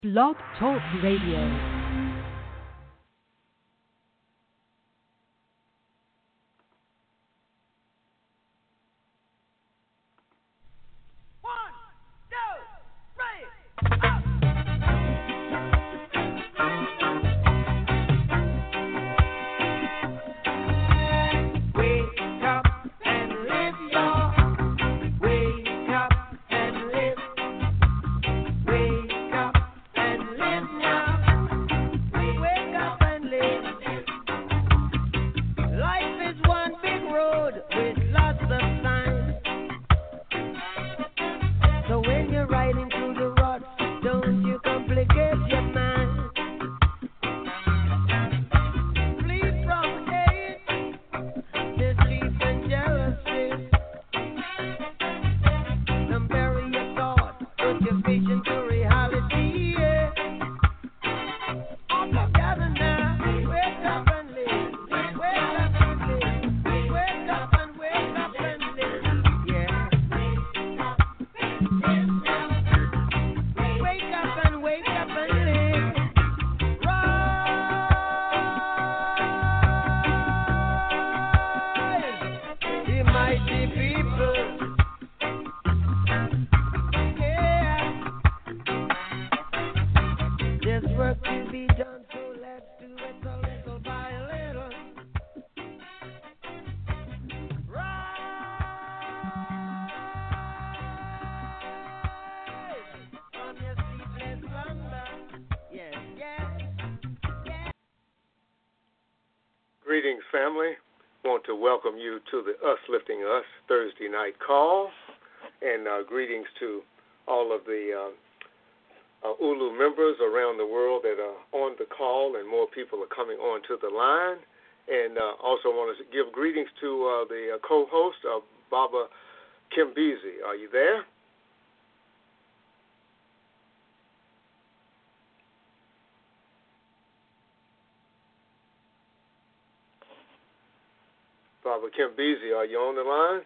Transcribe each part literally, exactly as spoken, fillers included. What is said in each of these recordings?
Blog Talk Radio. Greetings, family. Want to welcome you to the Us Lifting Us Thursday night call, and uh, greetings to all of the uh, uh, U L U members around the world that are on the call, and more people are coming onto the line. And uh, also want to give greetings to uh, the uh, co-host, uh, Baba Kimbezi. Are you there? Baba Kimbezi, are you on the line?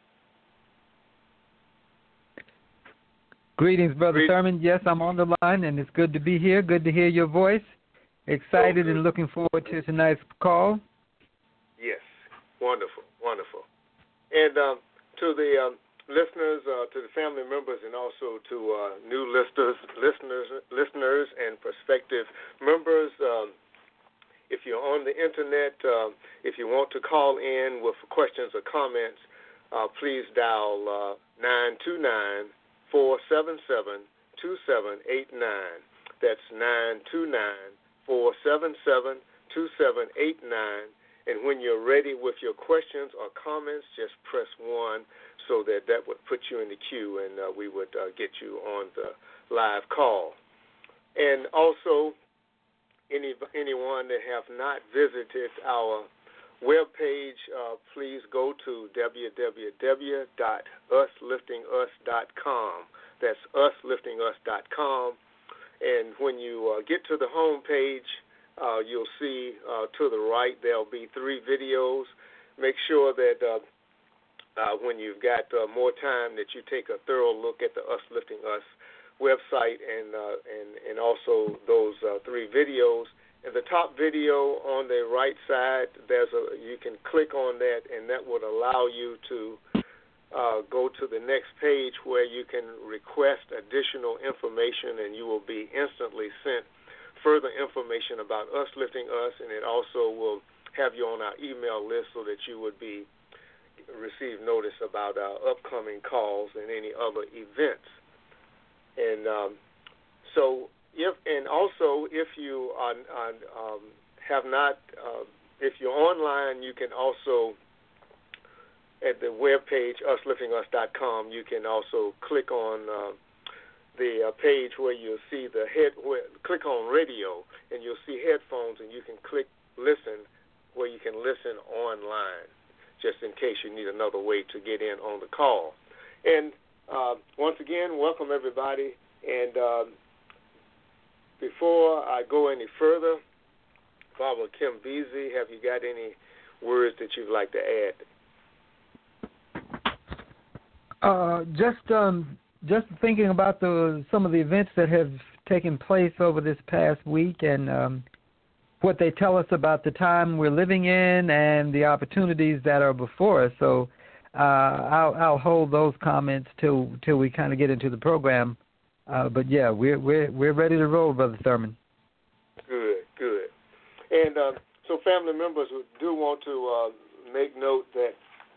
Greetings, Brother Greetings. Thurman. Yes, I'm on the line, and it's good to be here. Good to hear your voice. Excited and looking forward to tonight's call. Yes, wonderful, wonderful. And um, to the um, listeners, uh, to the family members, and also to uh, new listeners, listeners, listeners, and prospective members. Um, If you're on the internet, uh, if you want to call in with questions or comments, uh, please dial uh, nine two nine, four seven seven, two seven eight nine. That's nine two nine, four seven seven, two seven eight nine. And when you're ready with your questions or comments, just press one so that that would put you in the queue, and uh, we would uh, get you on the live call. And also, Any anyone that have not visited our webpage, uh, please go to w w w dot us lifting us dot com. That's us lifting us dot com. And when you uh, get to the home page, uh, you'll see uh, to the right there'll be three videos. Make sure that uh, uh, when you've got uh, more time that you take a thorough look at the Us Lifting Us website and uh, and and also those uh, three videos. In the top video on the right side, there's a you can click on that, and that would allow you to uh, go to the next page where you can request additional information, and you will be instantly sent further information about Us Lifting Us, and it also will have you on our email list so that you would be receive notice about our upcoming calls and any other events. And um, so, if and also if you are, are, um, have not, uh, if you're online, you can also at the webpage us lifting us dot com. You can also click on uh, the uh, page where you'll see the head. Where, click on radio, and you'll see headphones, and you can click listen, where you can listen online, just in case you need another way to get in on the call. And Uh, once again, welcome everybody. And uh, before I go any further, Baba Kimbezi, have you got any words that you'd like to add? Uh, just um, just thinking about the some of the events that have taken place over this past week and um, what they tell us about the time we're living in and the opportunities that are before us. So uh, I'll, I'll hold those comments till till we kind of get into the program. Uh, but yeah, we're we're we're ready to roll, Brother Thurman. Good, good. And uh, so, family members do want to uh, make note that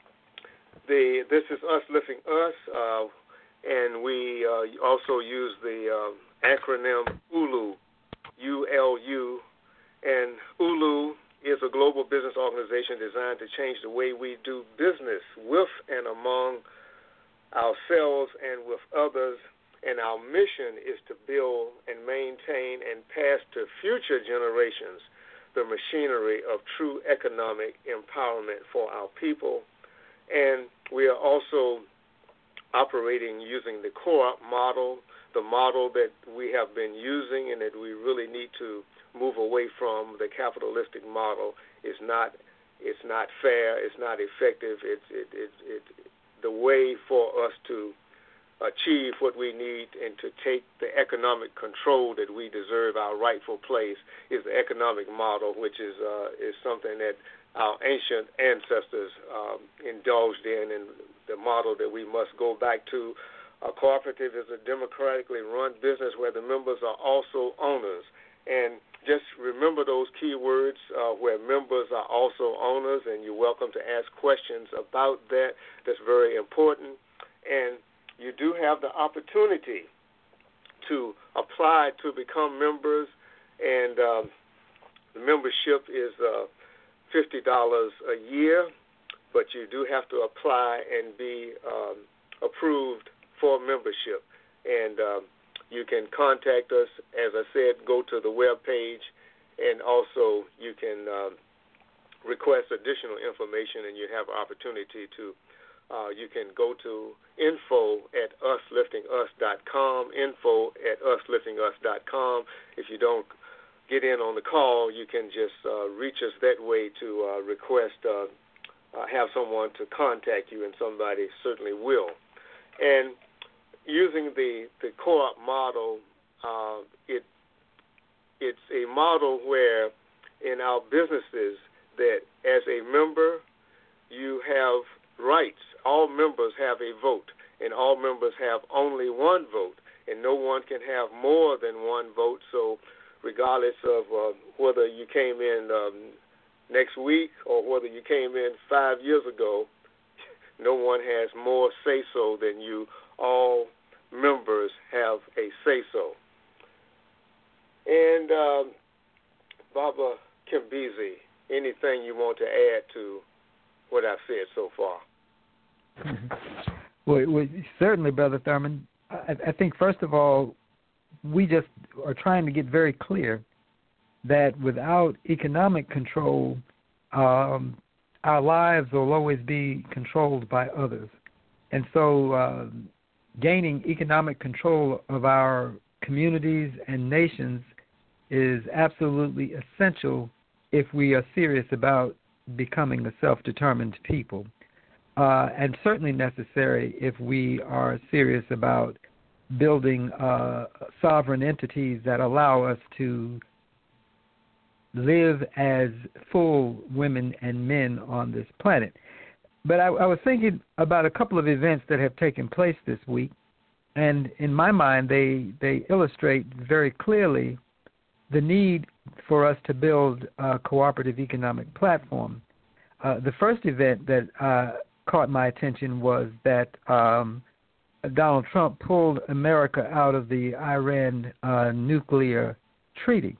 the this is Us Lifting Us, uh, and we uh, also use the uh, acronym U L U, U L U, and U L U is a global business organization designed to change the way we do business with and among ourselves and with others. And our mission is to build and maintain and pass to future generations the machinery of true economic empowerment for our people. And we are also operating using the co-op model, the model that we have been using and that we really need to move away from. The capitalistic model is not it's not fair, it's not effective. It's it, it, it, the way for us to achieve what we need and to take the economic control that we deserve, our rightful place, is the economic model, which is uh, is something that our ancient ancestors um, indulged in, and the model that we must go back to. A cooperative is a democratically run business where the members are also owners. And just remember those key words, uh, where members are also owners, and you're welcome to ask questions about that. That's very important. And you do have the opportunity to apply to become members, and um, the membership is uh, fifty dollars a year, but you do have to apply and be um, approved for membership. And um, you can contact us. As I said, go to the web page, and also you can um, request additional information, and you have an opportunity to Uh, you can go to info at us lifting us dot com, info at us lifting us dot com. If you don't get in on the call, you can just uh, reach us that way to uh, request, uh, uh, have someone to contact you, and somebody certainly will. And using the, the co-op model, uh, it it's a model where in our businesses that as a member you have rights. All members have a vote, and all members have only one vote, and no one can have more than one vote. So regardless of uh, whether you came in um, next week or whether you came in five years ago, no one has more say-so than you. All members have a say-so. And um, Baba Kimbizi, anything you want to add to what I've said so far? Well, well, certainly, Brother Thurman. I, I think, first of all, we just are trying to get very clear that without economic control, um, our lives will always be controlled by others. And so uh, gaining economic control of our communities and nations is absolutely essential if we are serious about becoming a self-determined people. Uh, and certainly necessary if we are serious about building uh, sovereign entities that allow us to live as full women and men on this planet. But I, I was thinking about a couple of events that have taken place this week, and in my mind they, they illustrate very clearly the need for us to build a cooperative economic platform. Uh, the first event that uh, caught my attention was that um, Donald Trump pulled America out of the Iran uh, nuclear treaty,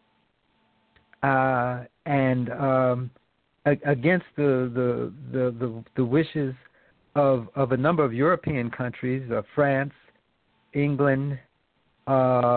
uh, and um, a- against the the, the the the wishes of of a number of European countries, uh, France, England, uh,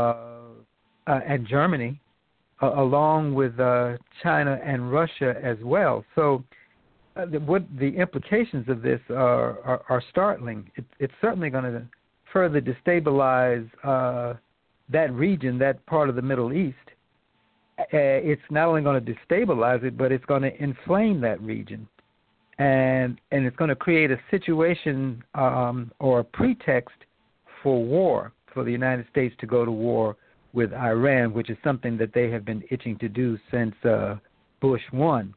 uh, and Germany, uh, along with uh, China and Russia as well. So. Uh, the, what the implications of this are, are, are startling. It, it's certainly going to further destabilize uh, that region, that part of the Middle East. Uh, it's not only going to destabilize it, but it's going to inflame that region. And and it's going to create a situation um, or a pretext for war, for the United States to go to war with Iran, which is something that they have been itching to do since uh, Bush won.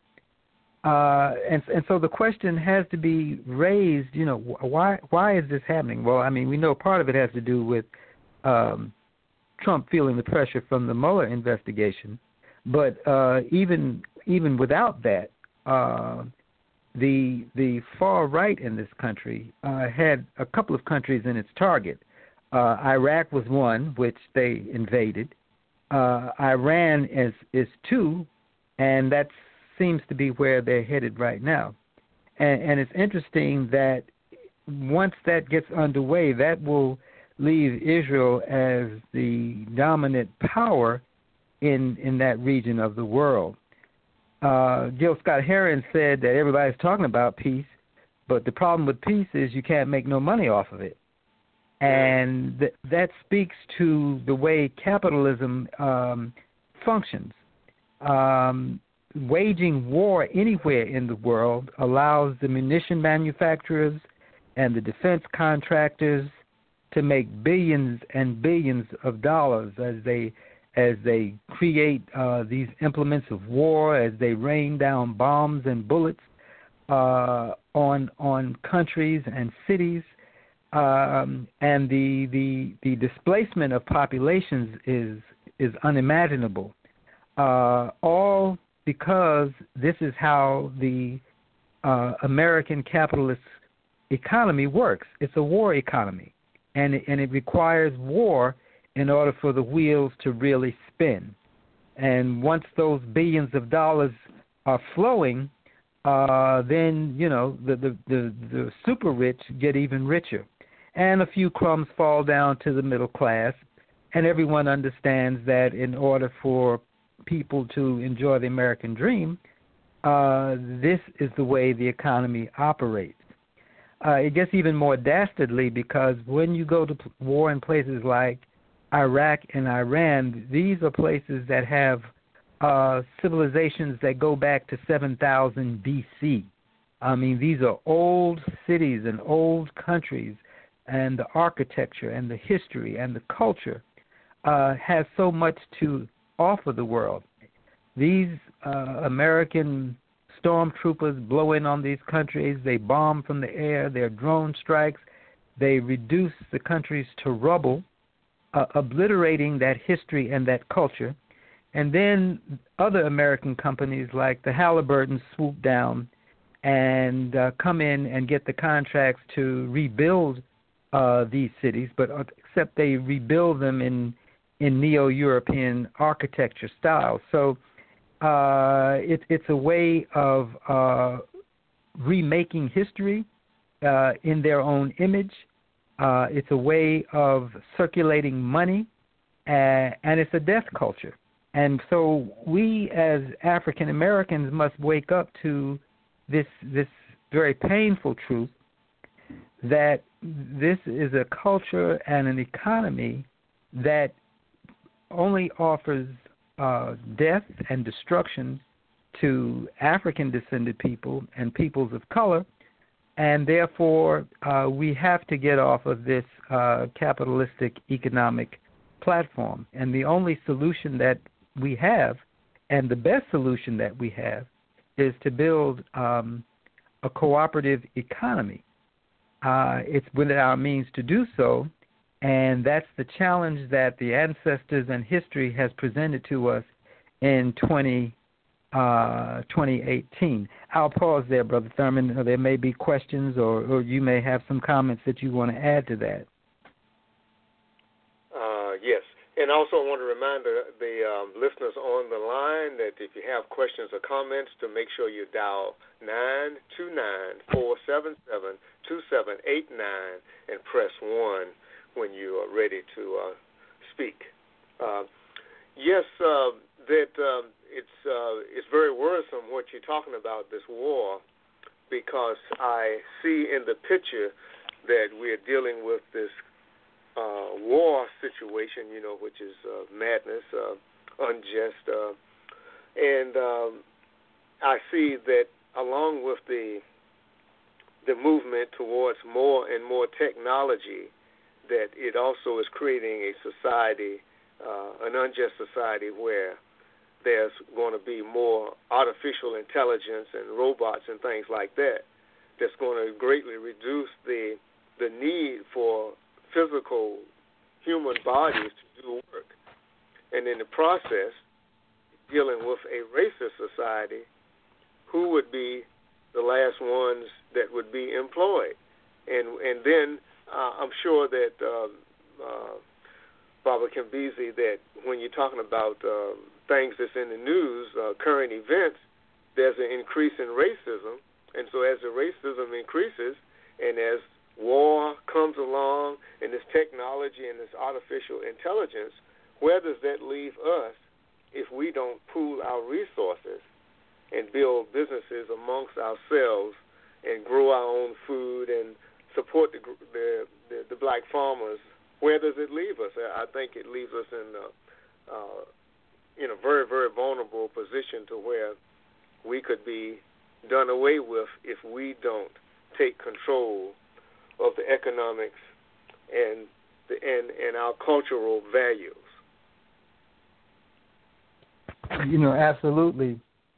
Uh, and and so the question has to be raised. You know, why why is this happening? Well, I mean, we know part of it has to do with um, Trump feeling the pressure from the Mueller investigation, but uh, even even without that, uh, the the far right in this country uh, had a couple of countries in its target. Uh, Iraq was one, which they invaded. Uh, Iran is is two, and that's seems to be where they're headed right now. And, and it's interesting that once that gets underway, that will leave Israel as the dominant power in in that region of the world. Uh, Gil Scott-Heron said that everybody's talking about peace, but the problem with peace is you can't make no money off of it. And th- that speaks to the way capitalism um, functions. Um, Waging war anywhere in the world allows the munition manufacturers and the defense contractors to make billions and billions of dollars as they as they create uh, these implements of war, as they rain down bombs and bullets uh, on on countries and cities, um, and the the the displacement of populations is is unimaginable. Uh, all because this is how the uh, American capitalist economy works. It's a war economy, and it, and it requires war in order for the wheels to really spin. And once those billions of dollars are flowing, uh, then, you know, the, the, the, the super rich get even richer. And a few crumbs fall down to the middle class, and everyone understands that in order for people to enjoy the American dream, uh, this is the way the economy operates. Uh, it gets even more dastardly because when you go to war in places like Iraq and Iran, these are places that have uh, civilizations that go back to seven thousand B C. I mean, these are old cities and old countries, and the architecture and the history and the culture uh, has so much to offer the world. These uh, American stormtroopers blow in on these countries. They bomb from the air. Their drone strikes. They reduce the countries to rubble, uh, obliterating that history and that culture. And then other American companies like the Halliburton swoop down and uh, come in and get the contracts to rebuild uh, these cities, but uh, except they rebuild them in in neo-European architecture style. So uh, it, it's a way of uh, remaking history uh, in their own image. Uh, it's a way of circulating money, uh, and it's a death culture. And so we as African Americans must wake up to this this very painful truth that this is a culture and an economy that only offers uh, death and destruction to African-descended people and peoples of color, and therefore uh, we have to get off of this uh, capitalistic economic platform. And the only solution that we have, and the best solution that we have, is to build um, a cooperative economy. Uh, it's within our means to do so, and that's the challenge that the ancestors and history has presented to us in twenty eighteen. I'll pause there, Brother Thurman. There may be questions, or, or you may have some comments that you want to add to that. Uh, yes. And also I want to remind the, the um, listeners on the line that if you have questions or comments, to make sure you dial nine two nine, four seven seven, two seven eight nine and press one when you are ready to uh, speak. Uh, yes, uh, that uh, it's uh, it's very worrisome what you're talking about, this war, because I see in the picture that we're dealing with this Uh, war situation, you know, which is uh, madness, uh, unjust, uh, and um, I see that along with the the movement towards more and more technology, that it also is creating a society uh, an unjust society where there's going to be more artificial intelligence and robots and things like that, that's going to greatly reduce the the need for physical human bodies to do work. And in the process, dealing with a racist society, who would be the last ones that would be employed? And and then uh, I'm sure that um, uh, Baba Kimbisi, that when you're talking about uh, things that's in the news, uh, current events, there's an increase in racism. And so as the racism increases and as war comes along and this technology and this artificial intelligence, where does that leave us if we don't pool our resources and build businesses amongst ourselves and grow our own food and support the the, the, the black farmers? Where does it leave us? I think it leaves us in a, uh, in a very, very vulnerable position to where we could be done away with if we don't take control of the economics and the and, and our cultural values. You know, absolutely.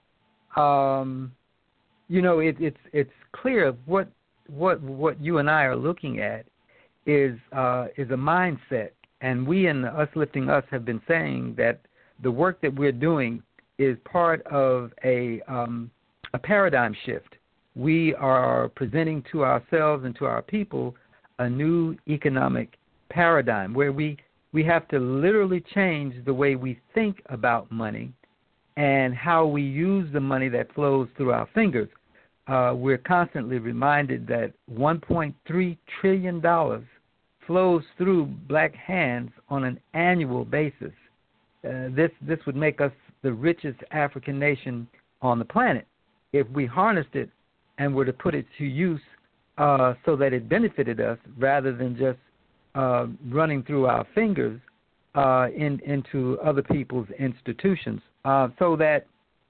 Um, you know, it, it's it's clear what what what you and I are looking at is uh, is a mindset, and we in Us Lifting Us have been saying that the work that we're doing is part of a um, a paradigm shift. We are presenting to ourselves and to our people a new economic paradigm where we, we have to literally change the way we think about money and how we use the money that flows through our fingers. Uh, we're constantly reminded that one point three trillion dollars flows through black hands on an annual basis. Uh, this this would make us the richest African nation on the planet if we harnessed it and were to put it to use uh, so that it benefited us rather than just uh, running through our fingers uh, in, into other people's institutions. Uh, so that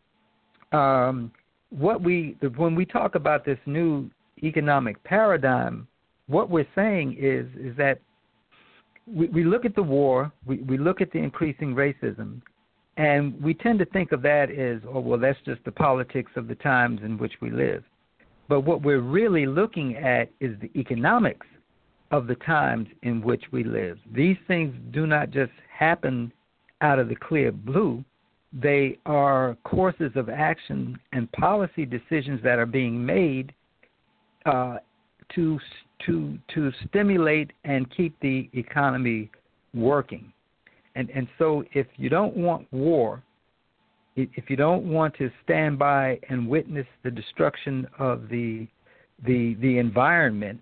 um, what we when we talk about this new economic paradigm, what we're saying is is that we, we look at the war, we, we look at the increasing racism, and we tend to think of that as, oh, well, that's just the politics of the times in which we live. But what we're really looking at is the economics of the times in which we live. These things do not just happen out of the clear blue. They are courses of action and policy decisions that are being made uh, to to to stimulate and keep the economy working. And and so if you don't want war, if you don't want to stand by and witness the destruction of the the the environment,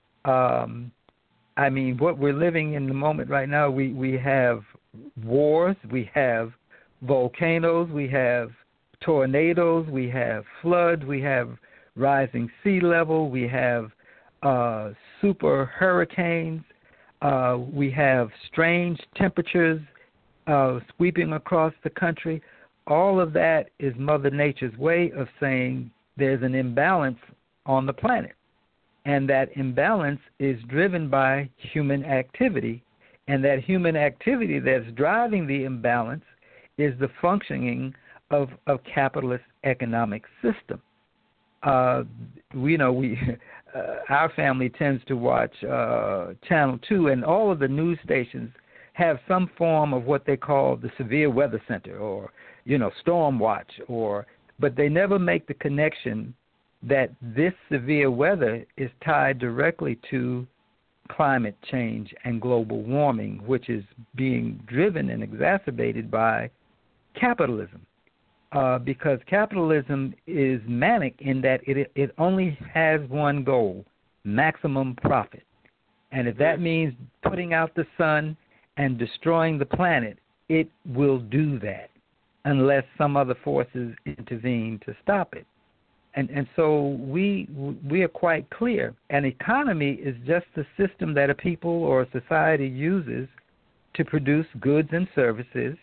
um, I mean, what we're living in the moment right now, we, we have wars, we have volcanoes, we have tornadoes, we have floods, we have rising sea level, we have uh, super hurricanes, uh, we have strange temperatures uh, sweeping across the country. All of that is Mother Nature's way of saying there's an imbalance on the planet. And that imbalance is driven by human activity. And that human activity that's driving the imbalance is the functioning of a capitalist economic system. Uh, we know we, uh, our family tends to watch uh, Channel two, and all of the news stations have some form of what they call the Severe Weather Center, or you know, Storm Watch, or but they never make the connection that this severe weather is tied directly to climate change and global warming, which is being driven and exacerbated by capitalism. Uh, because capitalism is manic in that it it only has one goal, maximum profit. And if that means putting out the sun and destroying the planet, it will do that unless some other forces intervene to stop it. And and so we we are quite clear. An economy is just the system that a people or a society uses to produce goods and services,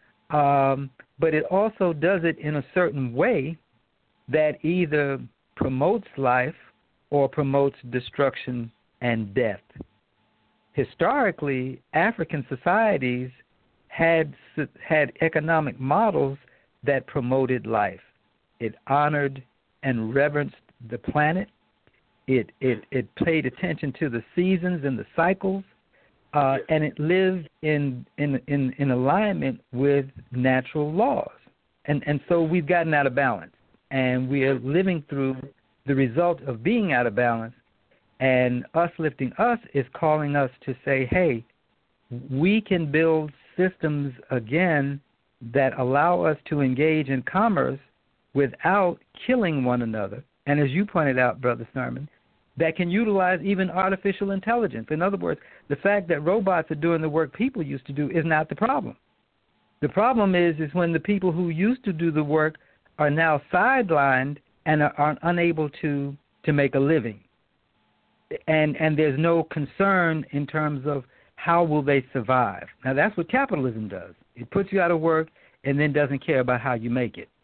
um, but it also does it in a certain way that either promotes life or promotes destruction and death. Historically, African societies had had economic models that promoted life. It honored and reverenced the planet. It it, it paid attention to the seasons and the cycles, uh, yes. and it lived in, in in in alignment with natural laws. And and so we've gotten out of balance, and we are living through the result of being out of balance. And Us Lifting Us is calling us to say, hey, we can build systems again that allow us to engage in commerce without killing one another. And as you pointed out, Brother Thurman, that can utilize even artificial intelligence. In other words, the fact that robots are doing the work people used to do is not the problem. The problem is is when the people who used to do the work are now sidelined and are, are unable to, to make a living. And and there's no concern in terms of how will they survive. Now, that's what capitalism does. It puts you out of work and then doesn't care about how you make it.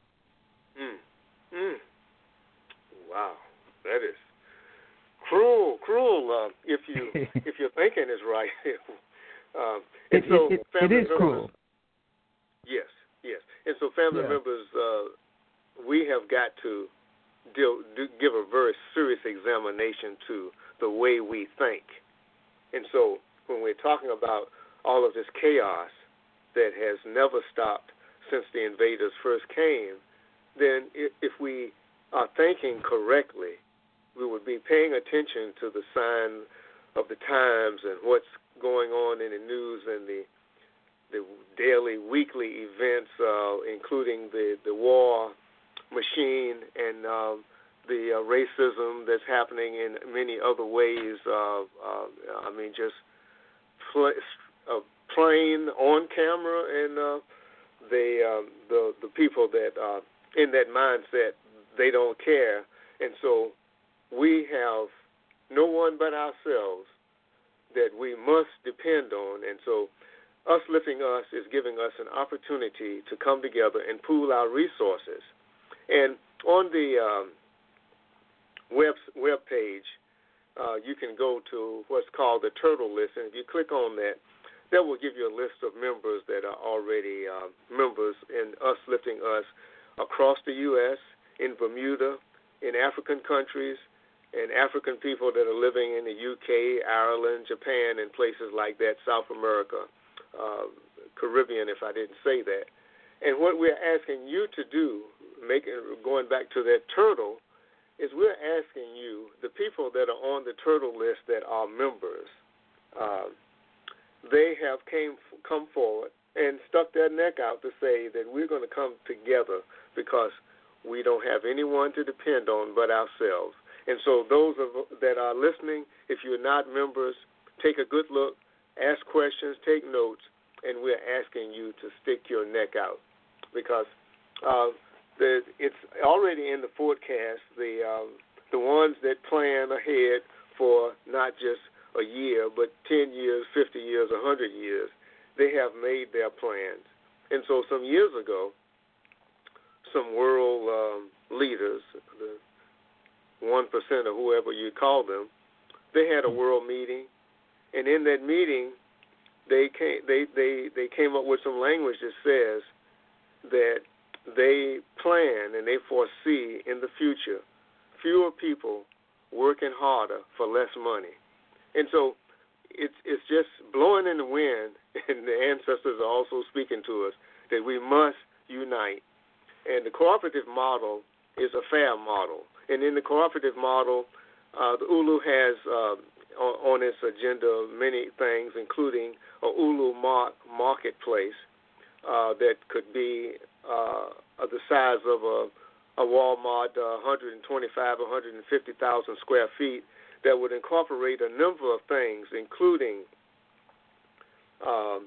Mm. Mm. Wow, that is cruel, cruel. Uh, if you if your thinking is right. um, and it, so it, it, family it is members, cruel. Yes, yes. And so family yeah. members, uh, we have got to deal, do, give a very serious examination to the way we think. And so when we're talking about all of this chaos that has never stopped since the invaders first came, then if we are thinking correctly, we would be paying attention to the sign of the times and what's going on in the news and the the daily, weekly events, uh, including the, the war machine and um, the uh, racism that's happening in many other ways. Uh, uh, I mean, just pl- uh, plain on camera, and uh, the, um, the the people that are in that mindset, they don't care. And so we have no one but ourselves that we must depend on. And so Us Lifting Us is giving us an opportunity to come together and pool our resources. And on the um, web, web page, uh, you can go to what's called the Turtle List. And if you click on that, that will give you a list of members that are already uh, members in Us Lifting Us across the U S, in Bermuda, in African countries, and African people that are living in the U K, Ireland, Japan, and places like that, South America. Uh, Caribbean, if I didn't say that. And what we're asking you to do, making, going back to that turtle, is we're asking you, the people that are on the turtle list that are members, uh, they have came come forward and stuck their neck out to say that we're going to come together because we don't have anyone to depend on but ourselves. And so those of, that are listening, if you're not members, take a good look. Ask questions, take notes, and we're asking you to stick your neck out because uh, the, it's already in the forecast, the um, the ones that plan ahead for not just a year, but ten years, fifty years, one hundred years, they have made their plans. And so some years ago, some world um, leaders, the one percent or whoever you call them, they had a world meeting. And in that meeting, they came, they, they, they came up with some language that says that they plan and they foresee in the future fewer people working harder for less money. And so it's it's just blowing in the wind, and the ancestors are also speaking to us that we must unite. And the cooperative model is a fair model. And in the cooperative model, uh, the U L U has uh, on, on its agenda many things, including a U L U mar- marketplace uh, that could be uh, the size of a, a Walmart, uh, one hundred twenty-five, one hundred fifty thousand square feet, that would incorporate a number of things, including um,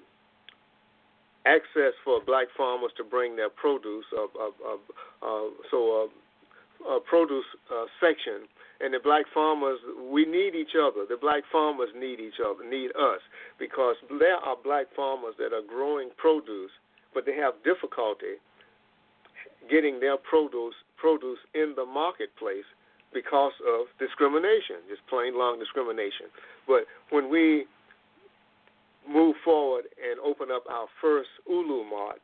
access for black farmers to bring their produce, uh, uh, uh, uh, so a, a produce uh, section. And the black farmers, we need each other. The black farmers need each other, need us, because there are black farmers that are growing produce, but they have difficulty getting their produce produce in the marketplace because of discrimination, just plain long discrimination. But when we move forward and open up our first Ulu Mart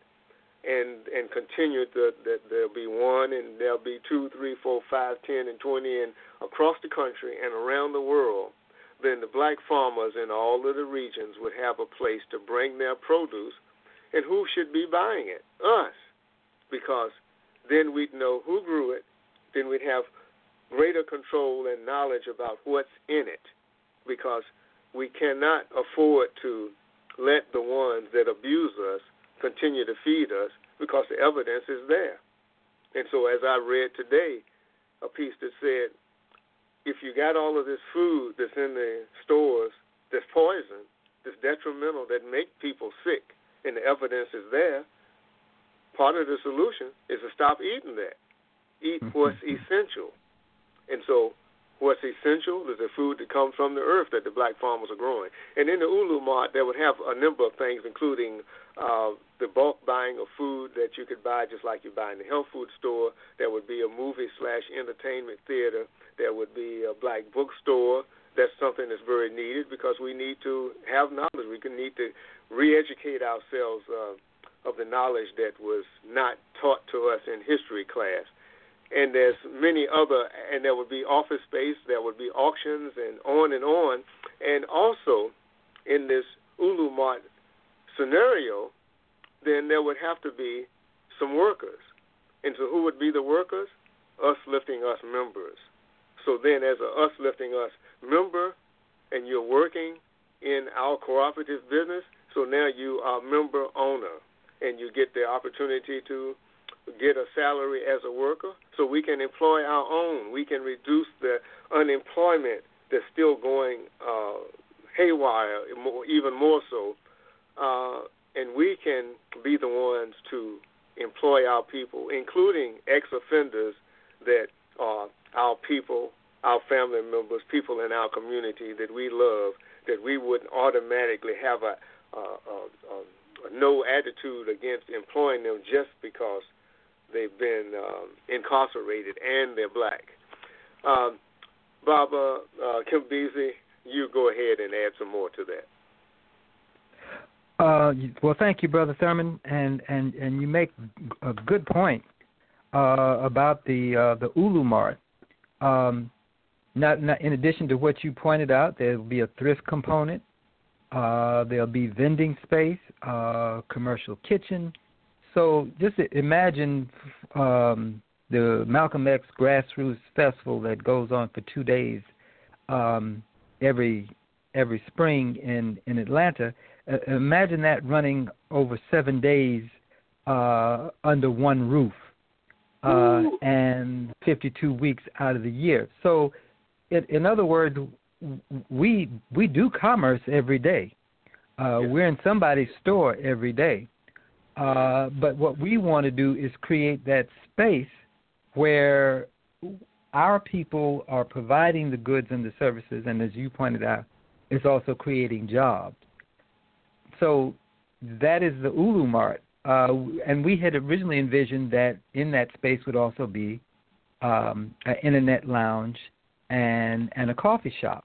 and and continue to, that there'll be one and there'll be two, three, four, five, ten, and twenty, and across the country and around the world, then the black farmers in all of the regions would have a place to bring their produce. And who should be buying it? Us. Because then we'd know who grew it, then we'd have greater control and knowledge about what's in it, because we cannot afford to let the ones that abuse us continue to feed us, because the evidence is there. And so as I read today, a piece that said, if you got all of this food that's in the stores that's poison, that's detrimental, that make people sick, and the evidence is there, part of the solution is to stop eating that. Eat what's essential. And so what's essential is the food that comes from the earth that the black farmers are growing. And in the Ulu Mart, they would have a number of things, including uh, the bulk buying of food that you could buy just like you buy in the health food store. There would be a movie slash entertainment theater. There would be a black bookstore. That's something that's very needed, because we need to have knowledge. We can need to re-educate ourselves uh, of the knowledge that was not taught to us in history class. And there's many other, and there would be office space, there would be auctions, and on and on. And also, in this Ulu Mart scenario, then there would have to be some workers. And so who would be the workers? Us Lifting Us members. So then as a Us Lifting Us member, and you're working in our cooperative business, so now you are member owner, and you get the opportunity to get a salary as a worker, so we can employ our own. We can reduce the unemployment that's still going uh, haywire, more, even more so, uh, and we can be the ones to employ our people, including ex-offenders that are our people, our family members, people in our community that we love, that we wouldn't automatically have a, a, a, a, a no attitude against employing them just because they've been um, incarcerated and they're black. Um, Baba, uh, Kimbezi, you go ahead and add some more to that. Uh, well, thank you, Brother Thurman, and, and, and you make a good point uh, about the uh, the Ulu Mart. Um, not, not in addition to what you pointed out, there will be a thrift component. Uh, there'll be vending space, uh, commercial kitchen. So just imagine um, the Malcolm X Grassroots Festival that goes on for two days um, every every spring in, in Atlanta. Uh, imagine that running over seven days uh, under one roof uh, and fifty-two weeks out of the year. So, it, in other words, we we do commerce every day. Uh, yes. We're in somebody's store every day. Uh, but what we want to do is create that space where our people are providing the goods and the services, and as you pointed out, it's also creating jobs. So that is the Ulu Mart. Uh, and we had originally envisioned that in that space would also be um, an internet lounge and, and a coffee shop.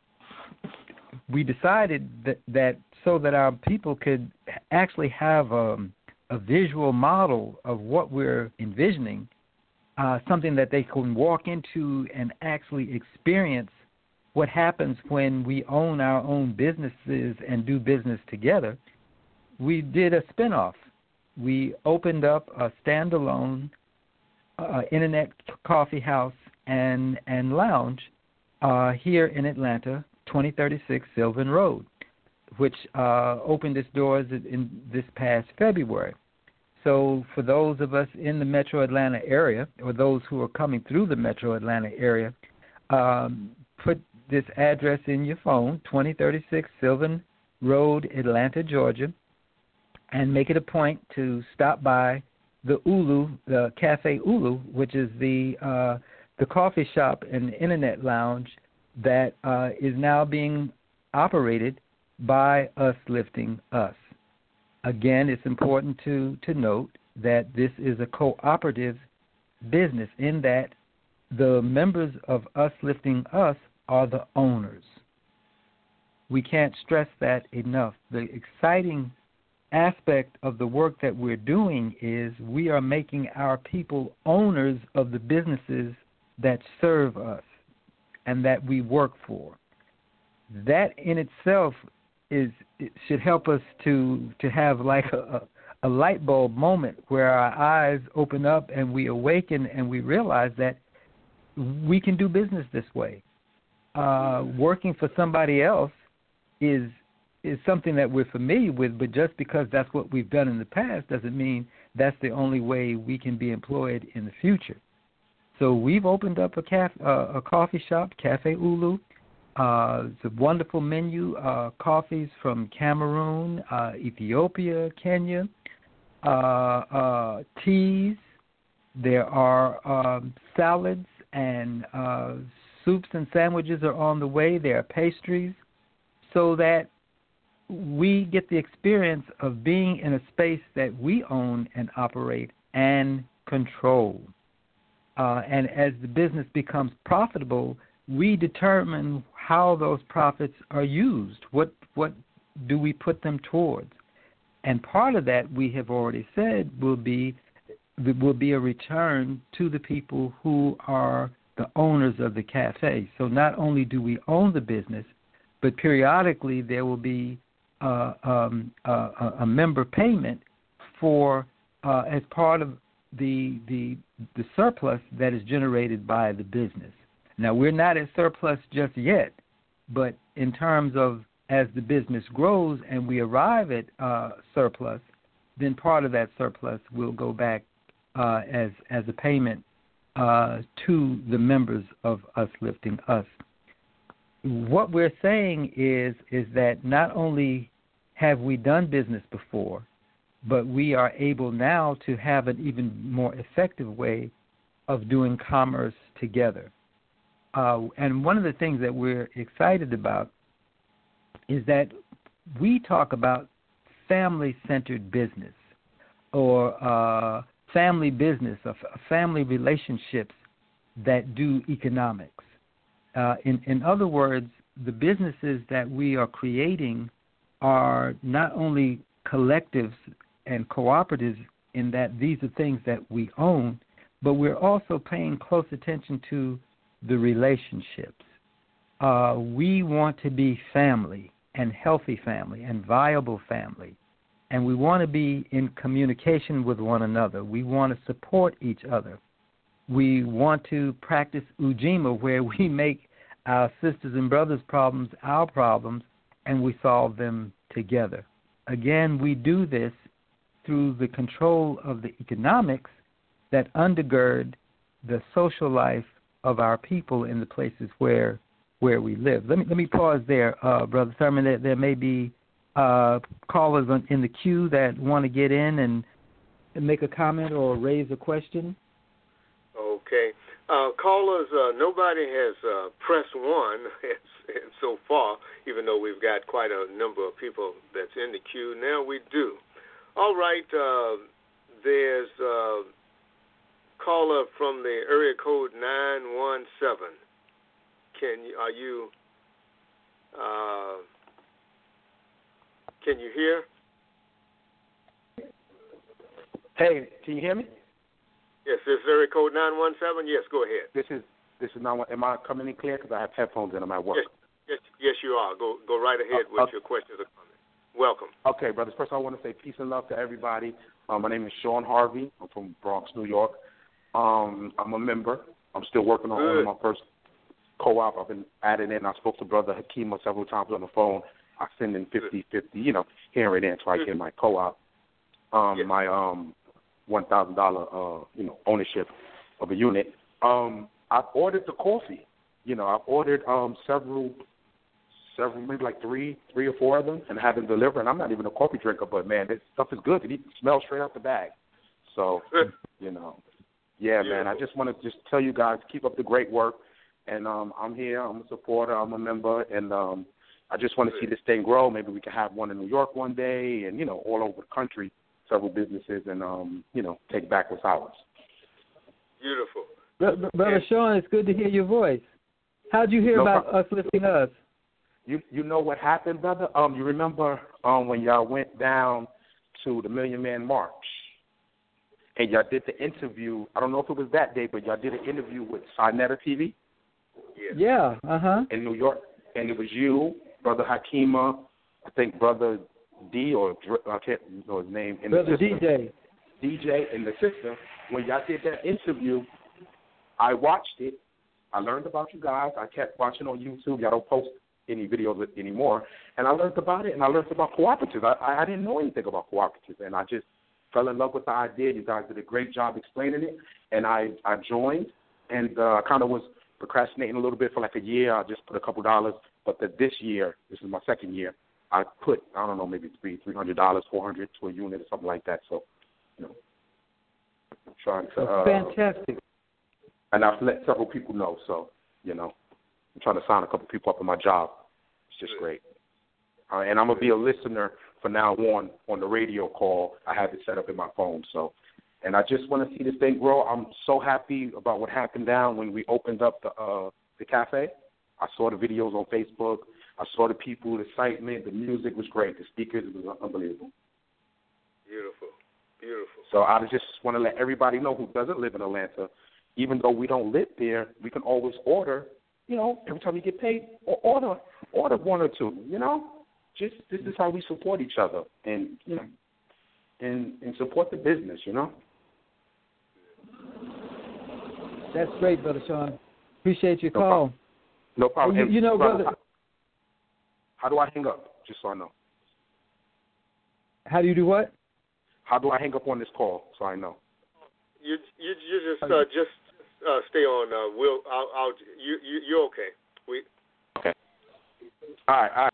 We decided that, that so that our people could actually have a, a visual model of what we're envisioning, uh, something that they can walk into and actually experience what happens when we own our own businesses and do business together. We did a spinoff. We opened up a standalone uh, internet coffee house and, and lounge uh, here in Atlanta, twenty thirty-six Sylvan Road, which uh, opened its doors in this past February. So for those of us in the Metro Atlanta area, or those who are coming through the Metro Atlanta area, um, put this address in your phone, twenty thirty-six Sylvan Road, Atlanta, Georgia, and make it a point to stop by the Ulu, the Cafe Ulu, which is the uh, the coffee shop and internet lounge that uh, is now being operated by Us Lifting Us. Again, it's important to, to note that this is a cooperative business in that the members of Us Lifting Us are the owners. We can't stress that enough. The exciting aspect of the work that we're doing is we are making our people owners of the businesses that serve us and that we work for. That in itself is it should help us to to have like a, a light bulb moment where our eyes open up and we awaken and we realize that we can do business this way. Uh, working for somebody else is is something that we're familiar with, but just because that's what we've done in the past doesn't mean that's the only way we can be employed in the future. So we've opened up a, caf, uh, a coffee shop, Cafe Ulu. Uh, it's a wonderful menu, uh, coffees from Cameroon, uh, Ethiopia, Kenya, uh, uh, teas. There are um, salads and uh, soups and sandwiches are on the way. There are pastries, so that we get the experience of being in a space that we own and operate and control. Uh, and as the business becomes profitable, we determine how those profits are used. What what do we put them towards? And part of that, we have already said, will be will be a return to the people who are the owners of the cafe. So not only do we own the business, but periodically there will be uh, um, uh, a member payment for uh, as part of the the the surplus that is generated by the business. Now, we're not at surplus just yet, but in terms of as the business grows and we arrive at uh, surplus, then part of that surplus will go back uh, as as a payment uh, to the members of Us Lifting Us. What we're saying is is that not only have we done business before, but we are able now to have an even more effective way of doing commerce together. Uh, and one of the things that we're excited about is that we talk about family-centered business or uh, family business, or f- family relationships that do economics. Uh, in, in other words, the businesses that we are creating are not only collectives and cooperatives in that these are things that we own, but we're also paying close attention to the relationships. Uh, we want to be family and healthy family and viable family, and we want to be in communication with one another. We want to support each other. We want to practice Ujima, where we make our sisters and brothers' problems our problems, and we solve them together. Again, we do this through the control of the economics that undergird the social life of our people in the places where where we live. Let me let me pause there, uh, Brother Thurman. There, there may be uh, callers on, in the queue that want to get in and, and make a comment or raise a question. Okay. Uh, callers, uh, nobody has uh, pressed one so far, even though we've got quite a number of people that's in the queue. Now we do. All right. Uh, there's a caller from the area code nine one seven. Can you, are you, uh, can you hear? Hey, can you hear me? Yes, this is area code nine one seven. Yes, go ahead. This is this is not. Am I coming in clear? Because I have headphones in. I'm at work. Yes, yes, yes, you are. Go go right ahead uh, with uh, your questions or comments. Welcome. Okay, brothers. First, I want to say peace and love to everybody. Um, my name is Sean Harvey. I'm from Bronx, New York. Um, I'm a member. I'm still working on owning my first co-op. I've been adding in. I spoke to Brother Hakima several times on the phone. I send in fifty fifty, you know, here and there until I get my co-op. Um, yes. My um, one thousand dollars, uh, you know, ownership of a unit. Um, I've ordered the coffee. You know, I've ordered um, several, several, maybe like three, three or four of them, and have them delivered. And I'm not even a coffee drinker, but man, this stuff is good. It smells straight out the bag. So, you know, yeah, man. I just want to just tell you guys, keep up the great work. And um, I'm here. I'm a supporter. I'm a member, and um, I just want to see this thing grow. Maybe we can have one in New York one day, and you know, all over the country, several businesses, and um, you know, take back what's ours. Beautiful. Brother Sean, it's good to hear your voice. How'd you hear No about problem. Us Lifting Us? you you know what happened, brother? Um, you remember um when y'all went down to the Million Man March and y'all did the interview? I don't know if it was that day, but y'all did an interview with Sinetta T V. Yes. Yeah. Uh huh. In New York, and it was you, Brother Hakima, I think Brother D or I can't know his name, and Brother the D J. D J and the sister. When y'all did that interview, I watched it. I learned about you guys. I kept watching on YouTube. Y'all don't post any videos anymore, and I learned about it, and I learned about cooperatives. I, I didn't know anything about cooperatives, and I just fell in love with the idea. You guys did a great job explaining it, and I, I joined, and uh, I kind of was procrastinating a little bit for like a year. I just put a couple dollars, but the, this year, this is my second year, I put, I don't know, maybe three, three hundred dollars, four hundred to a unit or something like that. So, you know, I'm trying to. Uh, Fantastic. And I've let several people know. So, you know, I'm trying to sign a couple people up in my job. It's just great. Uh, and I'm gonna be a listener from now on on the radio call. I have it set up in my phone. So, and I just want to see this thing grow. I'm so happy about what happened down when we opened up the uh, the cafe. I saw the videos on Facebook. I saw the people, the excitement, the music was great. The speakers, it was unbelievable. Beautiful, beautiful. So I just want to let everybody know who doesn't live in Atlanta, even though we don't live there, we can always order. You know, every time you get paid, or order order one or two. You know, just this is how we support each other, and you know, and and support the business. You know. That's great, Brother Sean. Appreciate your No call. problem. No problem. You, And you know, brother. How, how do I hang up? Just so I know. How do you do what? How do I hang up on this call so I know? You you you just uh, just uh, stay on. Uh, we'll I'll, I'll you you you're okay. We okay. All right. All right.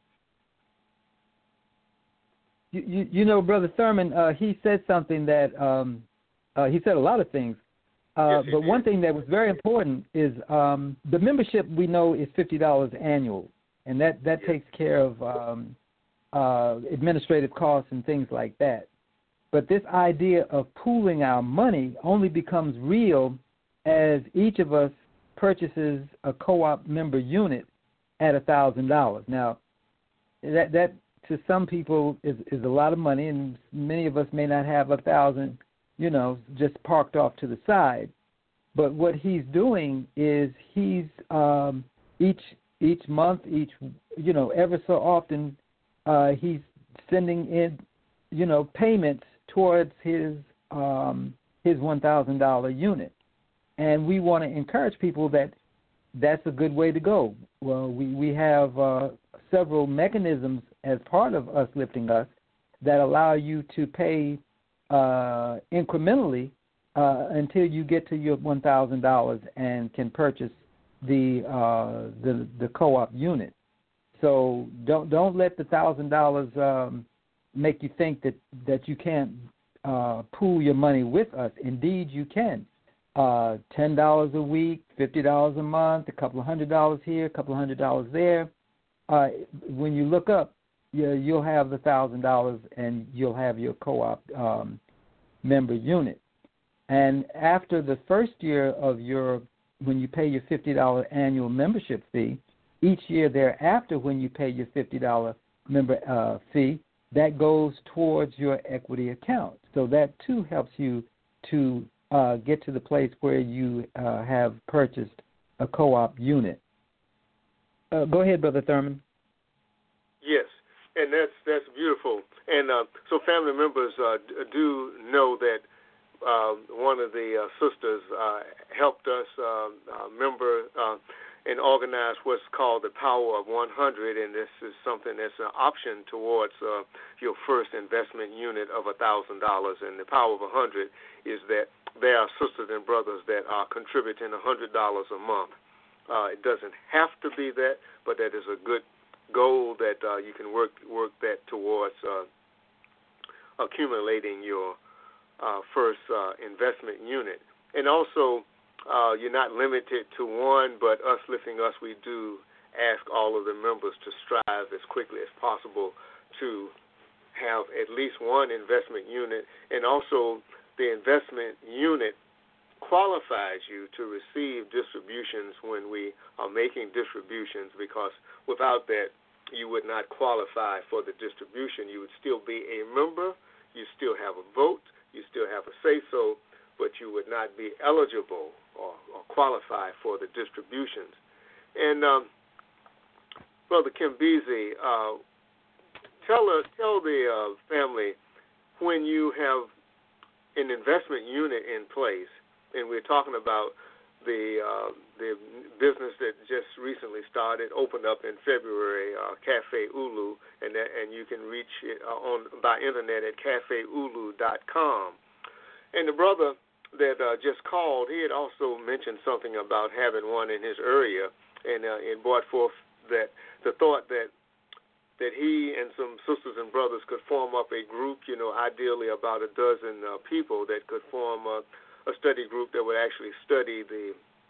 You you, you know, Brother Thurman. Uh, he said something that um, uh, he said a lot of things. Uh, yes, but did. one thing that was very important is um, the membership. We know is fifty dollars annual, and that that yes. takes care of um, uh, administrative costs and things like that. But this idea of pooling our money only becomes real as each of us purchases a co-op member unit at one thousand dollars. Now, that that to some people is, is a lot of money, and many of us may not have one thousand dollars, you know, just parked off to the side. But what he's doing is he's um, each each month, each, you know, ever so often, uh, he's sending in, you know, payments towards his um, his one thousand dollars unit. And we want to encourage people that that's a good way to go. Well, we, we have uh, several mechanisms as part of Us Lifting Us that allow you to pay uh, incrementally uh, until you get to your one thousand dollars and can purchase the uh, the, the co-op unit. So don't don't let the one thousand dollars um, make you think that, that you can't uh, pool your money with us. Indeed, you can. Uh, ten dollars a week, fifty dollars a month, a couple of hundred dollars here, a couple of hundred dollars there. Uh, when you look up, you, you'll have the one thousand dollars and you'll have your co-op um, member unit. And after the first year of your, when you pay your fifty dollars annual membership fee, each year thereafter when you pay your fifty dollars member uh, fee, that goes towards your equity account. So that too helps you to uh, get to the place where you uh, have purchased a co-op unit. Uh, go ahead, Brother Thurman. Yes, and that's that's beautiful. And uh, so family members uh, do know that uh, one of the uh, sisters uh, helped us uh, uh, member uh, and organize what's called the Power of one hundred, and this is something that's an option towards uh, your first investment unit of one thousand dollars. And the Power of one hundred is that there are sisters and brothers that are contributing one hundred dollars a month. Uh, it doesn't have to be that, but that is a good goal that uh, you can work work that towards uh, accumulating your uh, first uh, investment unit. And also, uh, you're not limited to one, but Us Lifting Us, we do ask all of the members to strive as quickly as possible to have at least one investment unit. And also, the investment unit qualifies you to receive distributions when we are making distributions, because without that, you would not qualify for the distribution. You would still be a member, you still have a vote, you still have a say-so, but you would not be eligible or, or qualify for the distributions. And um, Brother Kimbezi, uh, tell, uh, tell the uh, family when you have an investment unit in place, and we're talking about the uh, the business that just recently started, opened up in February, uh, Cafe Ulu, and that, and you can reach it uh, on by internet at cafe ulu dot com. And the brother that uh, just called, he had also mentioned something about having one in his area, and uh, and brought forth that the thought that that he and some sisters and brothers could form up a group, you know, ideally about a dozen uh, people that could form a a study group that would actually study the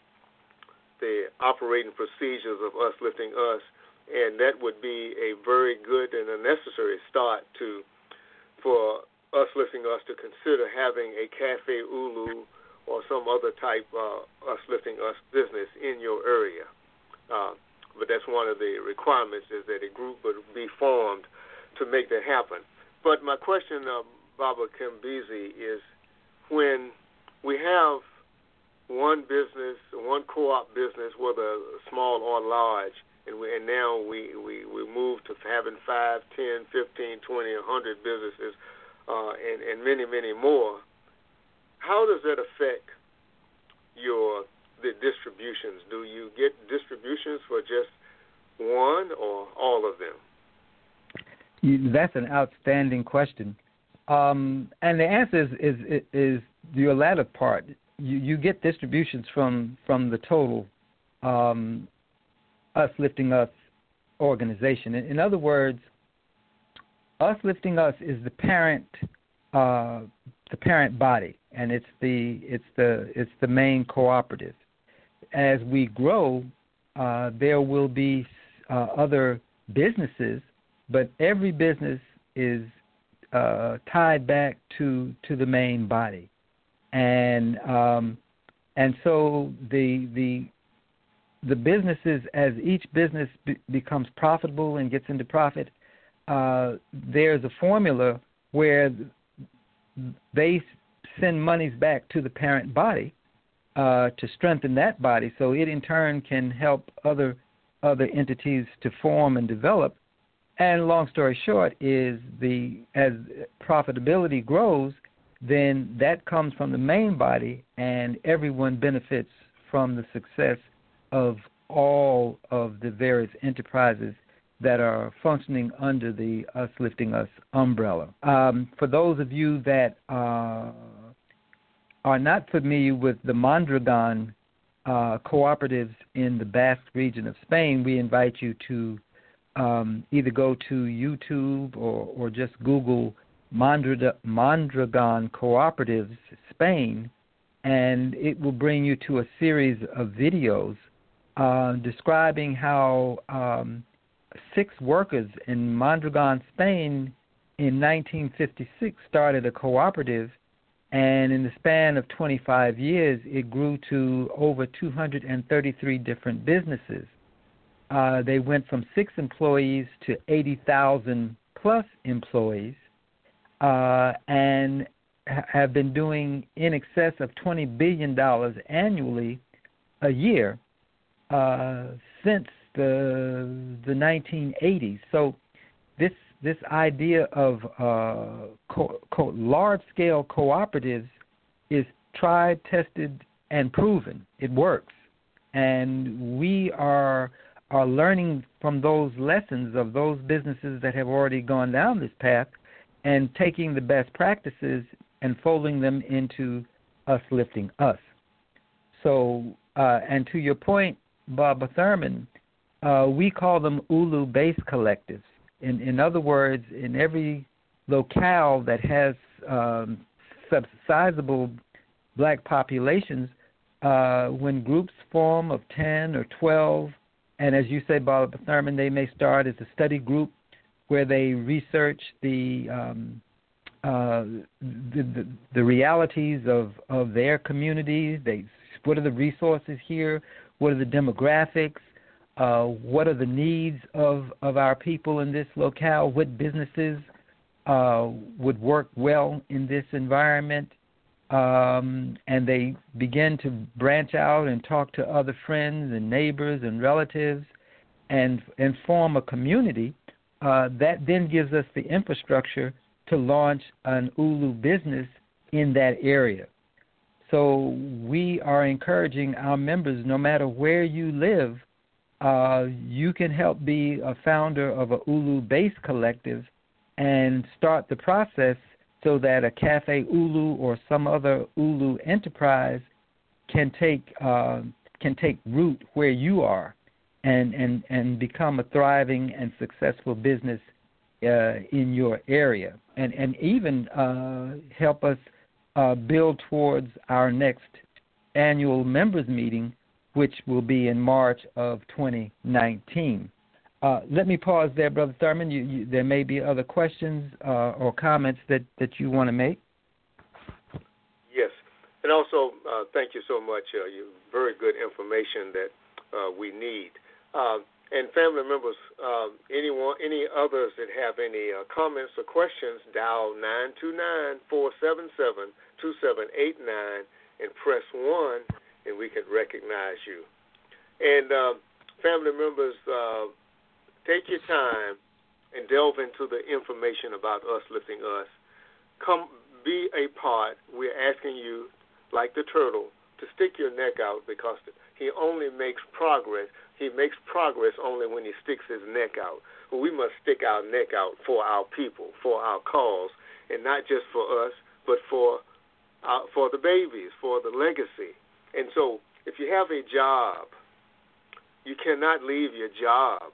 the operating procedures of Us Lifting Us, and that would be a very good and a necessary start to for Us Lifting Us to consider having a Cafe Ulu or some other type uh, Us Lifting Us business in your area. Uh, but that's one of the requirements, is that a group would be formed to make that happen. But my question, uh, Baba Kimbezi, is when we have one business, one co-op business, whether small or large, and, we, and now we, we, we move to having five, ten, fifteen, twenty, one hundred businesses, uh, and, and many, many more. How does that affect your the distributions? Do you get distributions for just one or all of them? That's an outstanding question. Um, and the answer is, is, is your latter part. You, you get distributions from, from the total um, Us Lifting Us organization. In, in other words, Us Lifting Us is the parent, uh, the parent body, and it's the it's the it's the main cooperative. As we grow, uh, there will be uh, other businesses, but every business is uh, tied back to to the main body. And um, and so the the the businesses, as each business be, becomes profitable and gets into profit, uh, there's a formula where they send monies back to the parent body uh, to strengthen that body, so it in turn can help other other entities to form and develop. And long story short is the as profitability grows, then that comes from the main body, and everyone benefits from the success of all of the various enterprises that are functioning under the Us Lifting Us umbrella. Um, for those of you that uh, are not familiar with the Mondragon uh, cooperatives in the Basque region of Spain, we invite you to um, either go to YouTube or, or just Google Mondragon Cooperatives Spain, and it will bring you to a series of videos uh, describing how um, six workers in Mondragon, Spain, in nineteen fifty-six started a cooperative, and in the span of twenty-five years, it grew to over two hundred thirty-three different businesses. Uh, they went from six employees to eighty thousand plus employees, uh, and ha- have been doing in excess of twenty billion dollars annually a year uh, since the the nineteen eighties. So this this idea of uh, co- co- large-scale cooperatives is tried, tested, and proven. It works. And we are are learning from those lessons of those businesses that have already gone down this path and taking the best practices and folding them into Us Lifting Us. So, uh, and to your point, Baba Thurman, uh, we call them Ulu-based collectives. In, in other words, in every locale that has um, sizable black populations, uh, when groups form of ten or twelve, and as you say, Baba Thurman, they may start as a study group where they research the um, uh, the, the, the realities of, of their community. They what are the resources here? What are the demographics? uh, what are the needs of, of our people in this locale, what businesses uh, would work well in this environment, um, and they begin to branch out and talk to other friends and neighbors and relatives and, and form a community, uh, that then gives us the infrastructure to launch an Ulu business in that area. So we are encouraging our members, no matter where you live, uh, you can help be a founder of a Ulu-based collective and start the process so that a Cafe Ulu or some other Ulu enterprise can take uh, can take root where you are and, and, and become a thriving and successful business uh, in your area, and, and even uh, help us uh, build towards our next annual members meeting, which will be in March of twenty nineteen. Uh, let me pause there, Brother Thurman. You, you, there may be other questions uh, or comments that, that you want to make. Yes, and also uh, thank you so much. Uh, you very good information that uh, we need. Uh, and family members, um, anyone, any others that have any uh, comments or questions, dial nine two nine, four seven seven, two seven eight nine and press one, and we can recognize you. And uh, family members, uh, take your time and delve into the information about Us Lifting Us. Come be a part. We're asking you, like the turtle, to stick your neck out, because he only makes progress. He makes progress only when he sticks his neck out. Well, we must stick our neck out for our people, for our cause, and not just for us, but for uh, for the babies, for the legacy. And so if you have a job, you cannot leave your job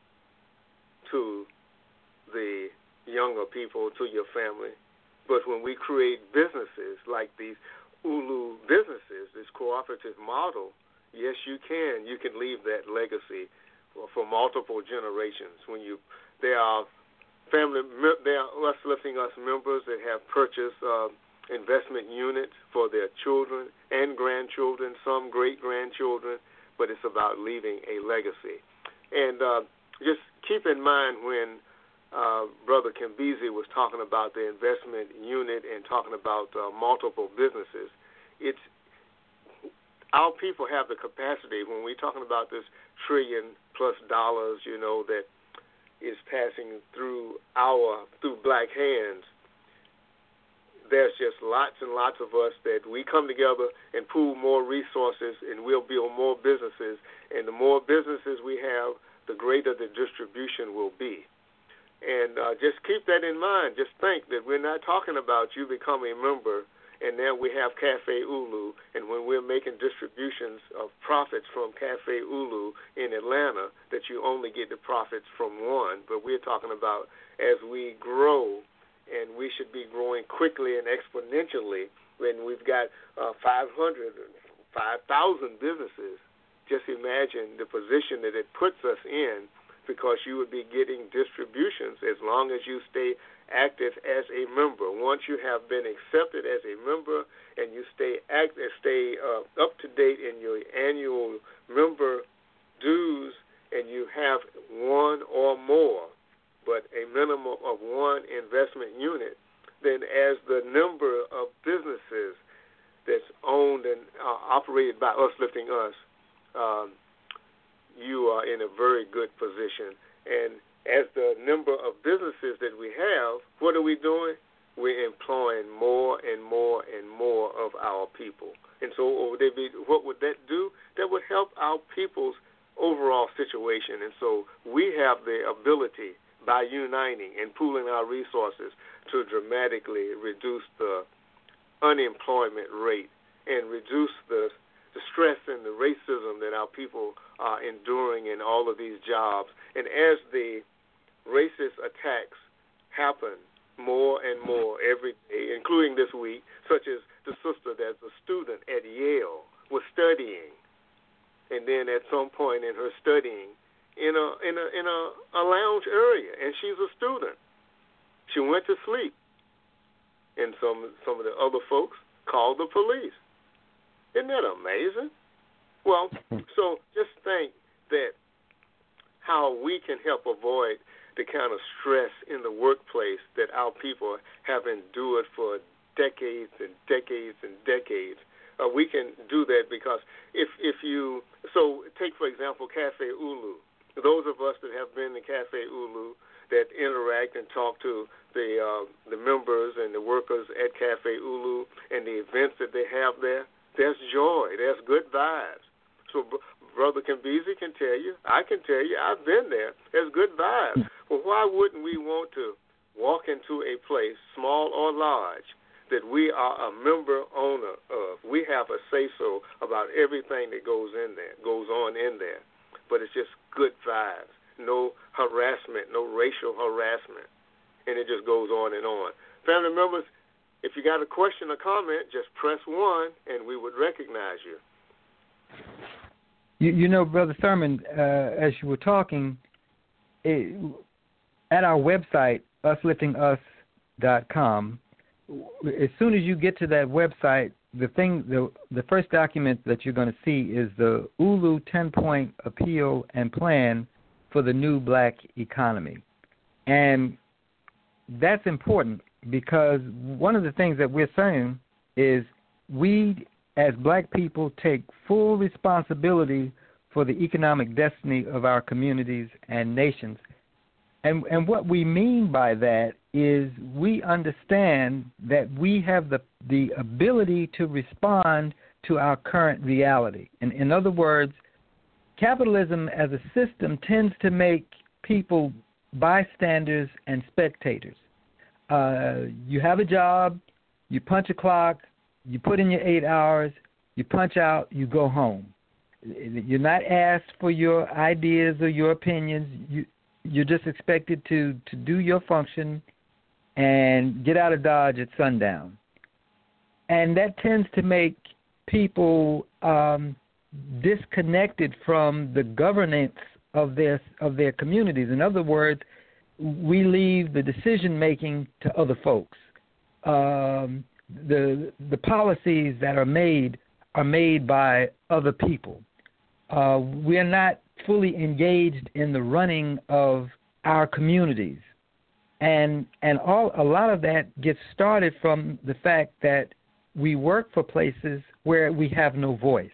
to the younger people, to your family. But when we create businesses like these Ulu businesses, this cooperative model, yes, you can. You can leave that legacy for, for multiple generations. When you, there are family, there are Us Lifting Us members that have purchased uh, investment units for their children and grandchildren, some great-grandchildren, but it's about leaving a legacy. And uh, just keep in mind when uh, Brother Kimbezi was talking about the investment unit and talking about uh, multiple businesses, it's our people have the capacity, when we're talking about this trillion-plus dollars, you know, that is passing through our, through black hands, there's just lots and lots of us that we come together and pool more resources, and we'll build more businesses. And the more businesses we have, the greater the distribution will be. And uh, just keep that in mind. Just think that we're not talking about you becoming a member, and now we have Cafe Ulu, and when we're making distributions of profits from Cafe Ulu in Atlanta, that you only get the profits from one. But we're talking about as we grow, and we should be growing quickly and exponentially when we've got uh, five hundred, five thousand businesses. Just imagine the position that it puts us in, because you would be getting distributions as long as you stay active as a member. Once you have been accepted as a member and you stay active, stay uh, up to date in your annual member dues, and you have one or more, but a minimum of one investment unit, then as the number of businesses that's owned and uh, operated by Us Lifting Us, um, you are in a very good position. And as the number of businesses that we have, what are we doing? We're employing more and more and more of our people. And so would they be, what would that do? That would help our people's overall situation. And so we have the ability, by uniting and pooling our resources, to dramatically reduce the unemployment rate and reduce the, the stress and the racism that our people are enduring in all of these jobs. And as the racist attacks happen more and more every day, including this week, such as the sister that's a student at Yale was studying, and then at some point in her studying, in a in a in a, a lounge area, and she's a student. She went to sleep, and some some of the other folks called the police. Isn't that amazing? Well, so just think that how we can help avoid the kind of stress in the workplace that our people have endured for decades and decades and decades. Uh, we can do that because if if you so take for example Cafe Ulu. Those of us that have been to Cafe Ulu that interact and talk to the uh, the members and the workers at Cafe Ulu and the events that they have there, there's joy, there's good vibes. So br- Brother Kimbisi can tell you, I can tell you, I've been there. There's good vibes. Well, why wouldn't we want to walk into a place, small or large, that we are a member owner of? We have a say-so about everything that goes in there, goes on in there. But it's just good vibes, no harassment, no racial harassment, and it just goes on and on. Family members, if you got a question or comment, just press one, and we would recognize you. You, you know, Brother Thurman, uh, as you were talking, it, at our website, us lifting us dot com, as soon as you get to that website, the thing, the the first document that you're going to see is the Ulu ten-point appeal and plan for the new black economy. And that's important because one of the things that we're saying is we, as black people, take full responsibility for the economic destiny of our communities and nations. And, and what we mean by that is we understand that we have the, the ability to respond to our current reality. And in other words, capitalism as a system tends to make people bystanders and spectators. Uh, you have a job, you punch a clock, you put in your eight hours, you punch out, you go home. You're not asked for your ideas or your opinions. You, you're just expected to, to do your function and get out of Dodge at sundown. And that tends to make people um, disconnected from the governance of their of their communities. In other words, we leave the decision-making to other folks. Um, the the policies that are made are made by other people. Uh, we are not fully engaged in the running of our communities. And and all a lot of that gets started from the fact that we work for places where we have no voice.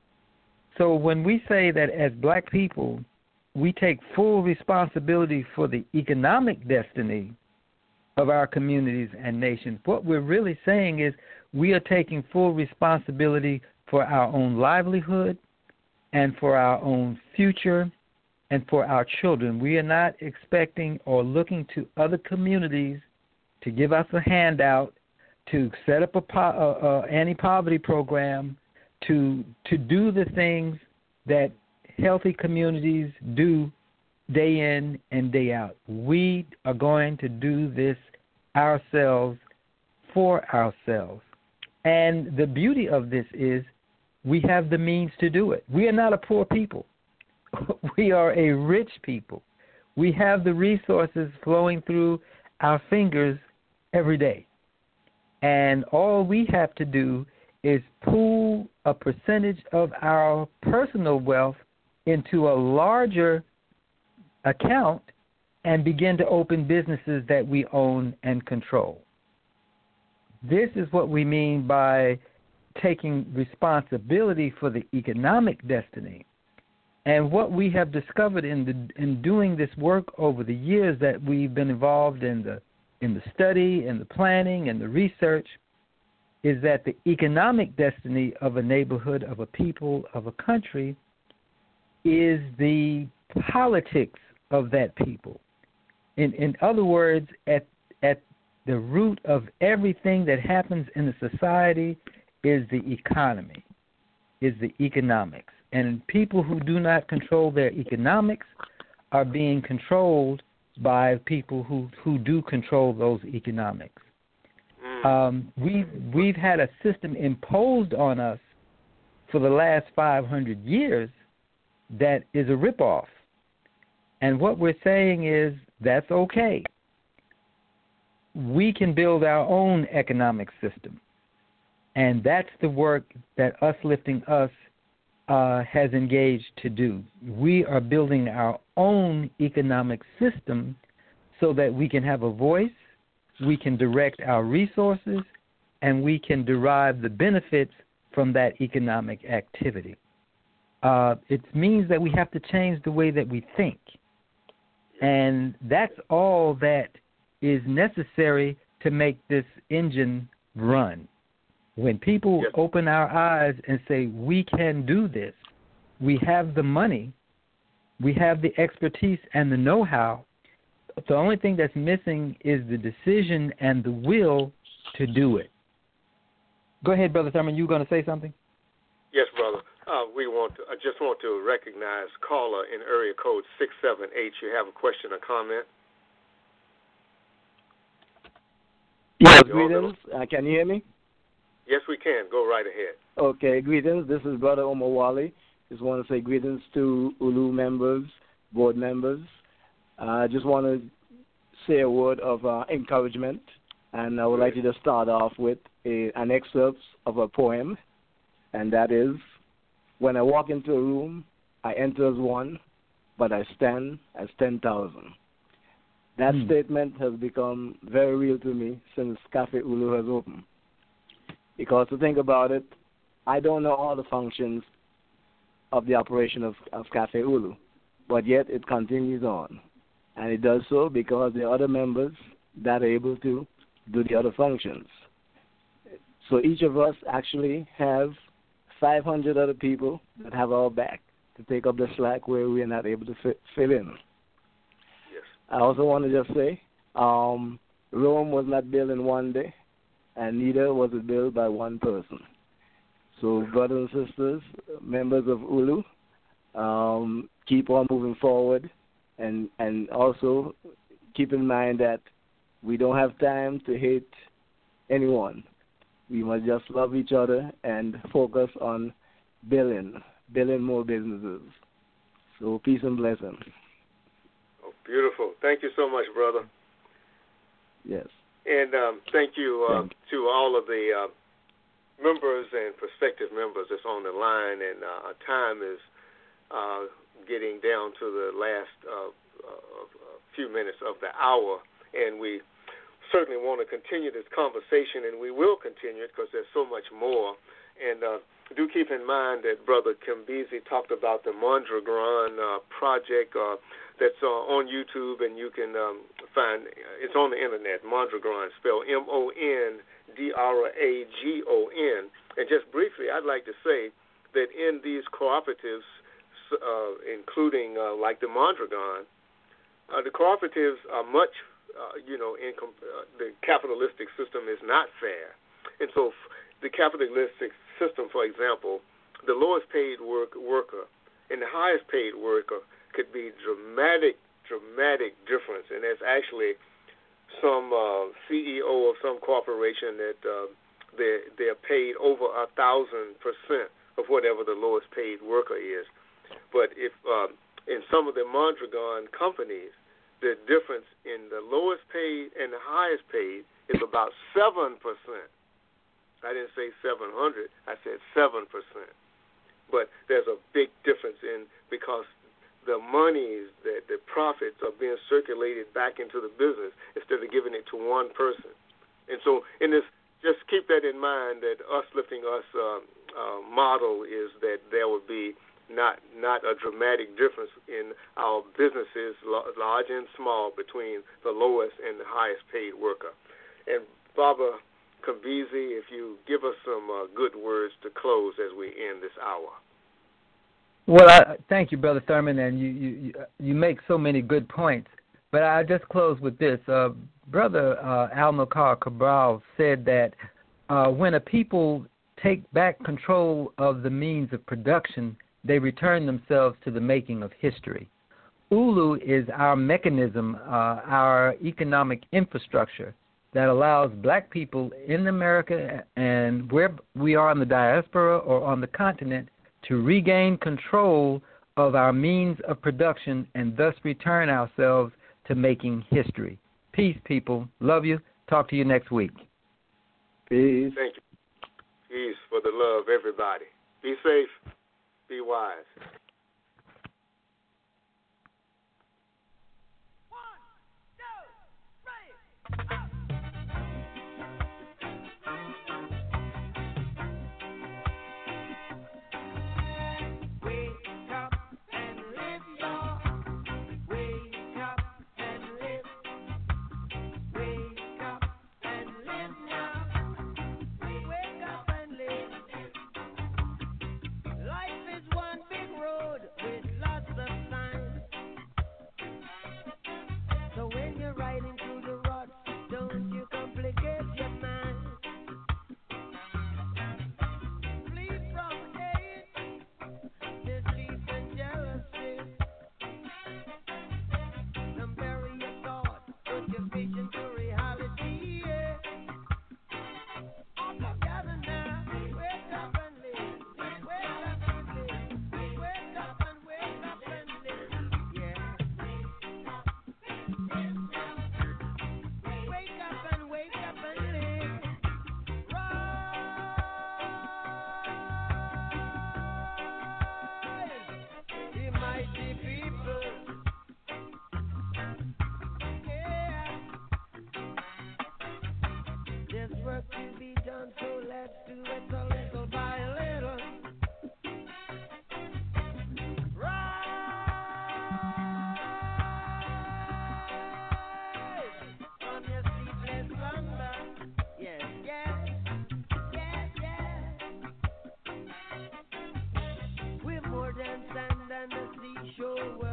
So when we say that as black people, we take full responsibility for the economic destiny of our communities and nations, what we're really saying is we are taking full responsibility for our own livelihood and for our own future and for our children. We are not expecting or looking to other communities to give us a handout, to set up a, po- a, a anti-poverty program, to to do the things that healthy communities do day in and day out. We are going to do this ourselves for ourselves. And the beauty of this is we have the means to do it. We are not a poor people. We are a rich people. We have the resources flowing through our fingers every day. And all we have to do is pool a percentage of our personal wealth into a larger account and begin to open businesses that we own and control. This is what we mean by taking responsibility for the economic destiny. And what we have discovered in the in doing this work over the years that we've been involved in the in the study and the planning and the research is that the economic destiny of a neighborhood, of a people, of a country is the politics of that people. In in other words, at at the root of everything that happens in the society is the economy, is the economics. And people who do not control their economics are being controlled by people who, who do control those economics. Um, we've, we've had a system imposed on us for the last five hundred years that is a ripoff. And what we're saying is that's okay. We can build our own economic system. And that's the work that Us Lifting Us uh, has engaged to do. We are building our own economic system so that we can have a voice, we can direct our resources, and we can derive the benefits from that economic activity. Uh, it means that we have to change the way that we think. And that's all that is necessary to make this engine run. When people yes. open our eyes and say, we can do this, we have the money, we have the expertise and the know-how, the only thing that's missing is the decision and the will to do it. Go ahead, Brother Thurman. You were going to say something? Yes, brother. Uh, we want. To, I just want to recognize caller in area code six seven eight. You have a question or comment? Yes, greetings. Uh, can you hear me? Yes, we can. Go right ahead. Okay, greetings. This is Brother Omar Wali. Just want to say greetings to U L U members, board members. I uh, just want to say a word of uh, encouragement, and I would like to just start off with a, an excerpt of a poem, and that is, when I walk into a room, I enter as one, but I stand as ten thousand. That mm. statement has become very real to me since Cafe U L U has opened. Because to think about it, I don't know all the functions of the operation of, of Cafe U L U, but yet it continues on. And it does so because there are other members that are able to do the other functions. So each of us actually have five hundred other people that have our back to take up the slack where we are not able to fit, fill in. Yes. I also want to just say, um, Rome was not built in one day, and neither was it built by one person. So brothers and sisters, members of U L U, um, keep on moving forward, and, and also keep in mind that we don't have time to hate anyone. We must just love each other and focus on building, building more businesses. So peace and blessings. Oh, beautiful. Thank you so much, brother. Yes. And um, thank you uh, thank to all of the uh, members and prospective members that's on the line. And uh, our time is uh, getting down to the last uh, uh, few minutes of the hour. And we certainly want to continue this conversation, and we will continue it because there's so much more. And uh, do keep in mind that Brother Kimbezi talked about the Mondragon uh, project uh, that's uh, on YouTube, and you can um, find it's on the internet. Mondragon, spelled M O N D R A G O N. And just briefly, I'd like to say that in these cooperatives, uh, including uh, like the Mondragon, uh, the cooperatives are much, uh, you know, in comp- uh, the capitalistic system is not fair. And so f- the capitalistic system, for example, the lowest paid work, worker and the highest paid worker could be dramatic, dramatic difference. And there's actually some uh, C E O of some corporation that uh, they're, they're paid over a thousand percent of whatever the lowest paid worker is. But if uh, in some of the Mondragon companies, the difference in the lowest paid and the highest paid is about seven percent. I didn't say seven hundred, I said seven percent. But there's a big difference in because the monies, that the profits are being circulated back into the business instead of giving it to one person. And so in this, just keep that in mind that us lifting us uh, uh, model is that there would be not not a dramatic difference in our businesses, large and small, between the lowest and the highest paid worker. And Baba Kimbezi, if you give us some uh, good words to close as we end this hour. Well, I, thank you, Brother Thurman, and you, you you make so many good points. But I'll just close with this. Uh, Brother uh, Amilcar Cabral said that uh, when a people take back control of the means of production, they return themselves to the making of history. U L U is our mechanism, uh, our economic infrastructure that allows black people in America and where we are in the diaspora or on the continent to regain control of our means of production and thus return ourselves to making history. Peace, people. Love you. Talk to you next week. Peace. Thank you. Peace for the love, everybody. Be safe. Be be wise. Sand and the seashore.